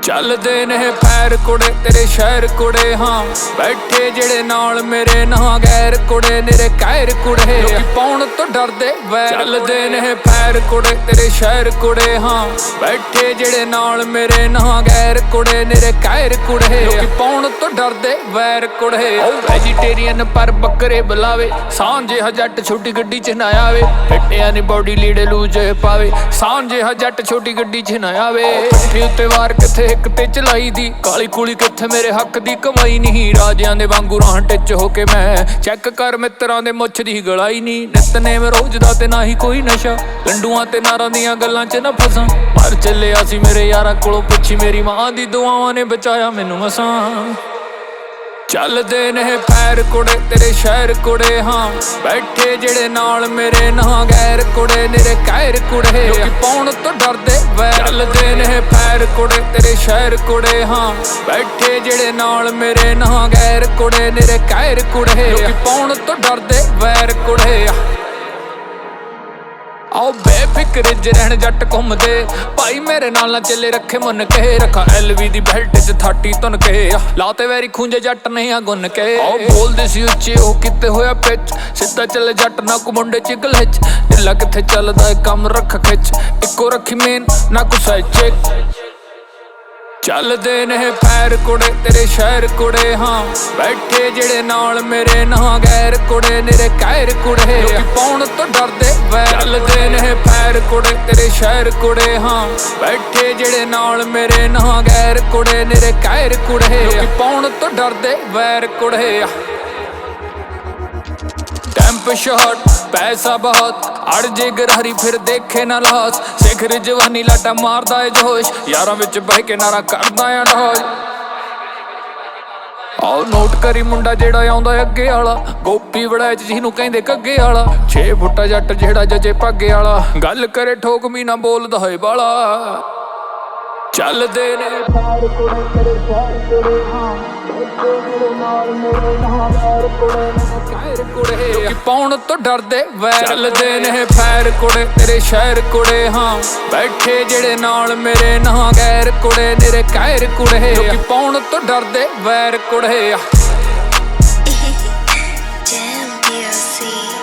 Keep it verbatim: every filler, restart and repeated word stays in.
ਚੱਲਦੇ ਨੇ ਪੈਰ ਕੁੜੇ ਤੇਰੇ ਸ਼ਹਿਰ ਕੁੜੇ ਹਾਂ ਬੈਠੇ ਜਿਹੜੇ ਨਾਲ ਮੇਰੇ ਨਾ ਗੈਰ ਕੁੜੇ ਨਿਰੇ ਕਹਿਰ ਕੁੜੇ ਲੋਕੀ ਪਾਉਣ ਤੋਂ ਡਰਦੇ ਵੈਰ ਚੱਲਦੇ ਨੇ ਪੈਰ ਕੁੜੇ ਤੇਰੇ ਸ਼ਹਿਰ ਕੁੜੇ ਹਾਂ ਬੈਠੇ ਜਿਹੜੇ ਨਾਲ ਮੇਰੇ ਨਾ ਗੈਰ ਕੁੜੇ ਨਿਰੇ ਕਹਿਰ ਕੁੜੇ ਲੋਕੀ ਪਾਉਣ ਤੋਂ ਡਰਦੇ ਵੈਰ ਕੁੜੇ ਵੈਜੀਟੇਰੀਅਨ ਪਰ ਬੱਕਰੇ ਬੁਲਾਵੇ ਸਾਂਝੇ ਜੱਟ ਛੋਟੀ ਗੱਡੀ ਚ ਨਾ ਆਵੇ ਫਿੱਟਿਆਂ ਨੇ ਬੋਡੀ ਲੀੜੇ ਲੂਜ ਪਾਵੇ ਸਾਂਝੇ ਜੱਟ ਛੋਟੀ ਗੱਡੀ ਚ ਨਾ ਆਵੇ ਪੱਠੀ ਉੱਤੇ ਵਾਰ ਕਿੱਥੇ ਇੱਕ ਤੇ ਚਲਾਈ ਦੀ ਕਾਲੀ ਕੂਲੀ ਕਿੱਥੇ ਮੇਰੇ ਹੱਕ ਦੀ ਕਮਾਈ ਨਹੀਂ ਰਾਜਿਆਂ ਦੇ ਵਾਂਗੂ ਰਾਹ ਟਿੱਚ ਹੋ ਕੇ ਮੈਂ ਚੈੱਕ ਕਰ ਮਿੱਤਰਾਂ ਦੇ ਮੁੱਛ ਦੀ ਗਲਾਈ ਨਹੀਂ ਨਿਤਨੇਮ ਰੋਜ਼ ਦਾ ਤੇ ਨਾ ਹੀ ਕੋਈ ਨਸ਼ਾ ਲੰਡੂਆਂ ਤੇ ਨਾਰਾਂ ਦੀਆਂ ਗੱਲਾਂ ਚ ਨਾ ਫਸਾਂ ਮਰ ਚੱਲਿਆ ਸੀ ਮੇਰੇ ਯਾਰਾਂ ਕੋਲੋਂ ਪੁੱਛੀ ਮੇਰੀ ਮਾਂ ਦੀ ਦੁਆਵਾਂ ਨੇ ਬਚਾਇਆ ਮੈਨੂੰ ਮਸਾਂ ਚੱਲਦੇ ਨੇ ਪੈਰ ਕੁੜੇ ਤੇਰੇ ਸ਼ਹਿਰ ਕੁੜੇ ਹਾਂ ਬੈਠੇ ਜਿਹੜੇ ਨਾਲ ਮੇਰੇ ਨਾ ਗੈਰ ਕੁੜੇ ਨਿਰੇ ਕਹਿਰ ਕੁੜੇ ਲੋਕੀ ਪਾਉਣ ਤੋਂ ਡਰਦੇ ਵੈਰ ਚੱਲਦੇ ਨੇ ਪੈਰ ਕੁੜੇ ਤੇਰੇ ਸ਼ਹਿਰ ਕੁੜੇ ਹਾਂ ਬੈਠੇ ਜਿਹੜੇ ਨਾਲ ਮੇਰੇ ਨਾ ਗੈਰ ਕੁੜੇ ਨਿਰੇ ਕਹਿਰ ਕੁੜੇ ਲੋਕੀ ਪਾਉਣ ਤੋਂ ਡਰਦੇ ਵੈਰ ਕੁੜੇ ਆਓ ਬੇਫਿਕਰ ਜ ਰਹਿਣ ਜੱਟ ਘੁੰਮਦੇ ਭਾਈ ਮੇਰੇ ਨਾਲ ਨਾ ਚੱਲੇ ਰੱਖੇ ਮੁੰਨ ਕੇ ਰੱਖਾ ਐਲਵੀ ਦੀ ਬੈਲਟ ਚ ਥਾਟੀ ਤੁਨ ਕੇ ਲਾਤੇ ਵੈਰੀ ਖੂੰਜੇ ਜੱਟ ਨਹੀਂ ਆ ਗੁੰਨ ਕੇ ਆਓ ਬੋਲਦੇ ਸੀ ਉੱਚੇ ਉਹ ਕਿਤੇ ਹੋਇਆ ਪਿੱਚ ਸਿੱਧਾ ਚੱਲੇ ਜੱਟ ਨਾ ਕੋ ਮੁੰਡੇ ਚ ਗਲਚ ਢਿੱਲਾ ਕਿੱਥੇ ਚੱਲਦਾ ਕੰਮ ਰੱਖ ਖਿੱਚ ਇੱਕੋ ਰੱਖੀ ਮੇਨ ਨਾ ਕੋ ਸਾਈਡ ਚੈੱਕ ਚੱਲਦੇ ਨੇ ਪੈਰ ਕੁੜੇ ਤੇਰੇ ਸ਼ਹਿਰ ਕੁੜੇ ਹਾਂ ਬੈਠੇ ਜਿਹੜੇ ਨਾਲ ਮੇਰੇ ਨਾ ਗੈਰ ਕੁੜੇ ਨਿਰੇ ਕਹਿਰ ਕੁੜੇ ਲੋਕੀ ਪਾਉਣ ਤੋਂ ਡਰਦੇ ਵੈਰ ਚੱਲਦੇ ਨੇ ਪੈਰ ਕੁੜੇ ਤੇਰੇ ਸ਼ਹਿਰ ਕੁੜੇ ਹਾਂ ਬੈਠੇ ਜਿਹੜੇ ਨਾਲ ਮੇਰੇ ਨਾ ਗੈਰ ਕੁੜੇ ਨਿਰੇ ਕਹਿਰ ਕੁੜੇ ਲੋਕੀ ਪਾਉਣ ਤੋਂ ਡਰਦੇ ਵੈਰ ਕੁੜੇ ਟੈਂਪ ਸ਼ਾਟ ਪੈਸਾ ਬਹੁਤ ਅੜ ਜੇ ਗਰਾਰੀ ਫਿਰ ਦੇਖੇ ਨਾ ਲਾਸ ਸਿਖਰ ਜਵਾਨੀ ਲਾਟਾ ਮਾਰਦਾ ਏ ਜੋਸ਼ ਯਾਰਾਂ ਵਿੱਚ ਬਹਿ ਕੇ ਨਾਰਾ ਕਰਦਾ ਆ ਢੋਜ ਆਓ ਨੋਟ ਕਰੀ ਮੁੰਡਾ ਜਿਹੜਾ ਆਉਂਦਾ ਅੱਗੇ ਵਾਲਾ ਗੋਪੀ ਵੜੈਚ ਜਿਹਨੂੰ ਕਹਿੰਦੇ ਕੱਗੇ ਵਾਲਾ ਛੇ ਫੁੱਟਾ ਜੱਟ ਜਿਹੜਾ ਜੱਜੇ ਭਾਗੇ ਵਾਲਾ ਗੱਲ ਕਰੇ ਠੋਕ ਮੀ ਨਾ ਬੋਲਦਾ ਹੋਏ ਬਾਲਾ ਚੱਲਦੇ ਨੇ ਪੈਰ ਕੁੜੇ ਤੇਰੇ ਸ਼ਹਿਰ ਕੁੜੇ ਹਾਂ ਲੋਕੀ ਪਾਉਣ ਤੋਂ ਡਰਦੇ ਵੈਰ ਚੱਲਦੇ ਨੇ ਪੈਰ ਕੁੜੇ ਤੇਰੇ ਸ਼ਹਿਰ ਕੁੜੇ ਹਾਂ ਬੈਠੇ ਜਿਹੜੇ ਨਾਲ ਮੇਰੇ ਨਾ ਗੈਰ ਕੁੜੇ ਨਿਰੇ ਕਹਿਰ ਕੁੜੇ ਲੋਕੀ ਪਾਉਣ ਤੋਂ ਡਰਦੇ ਵੈਰ ਕੁੜੇ Damn, D L C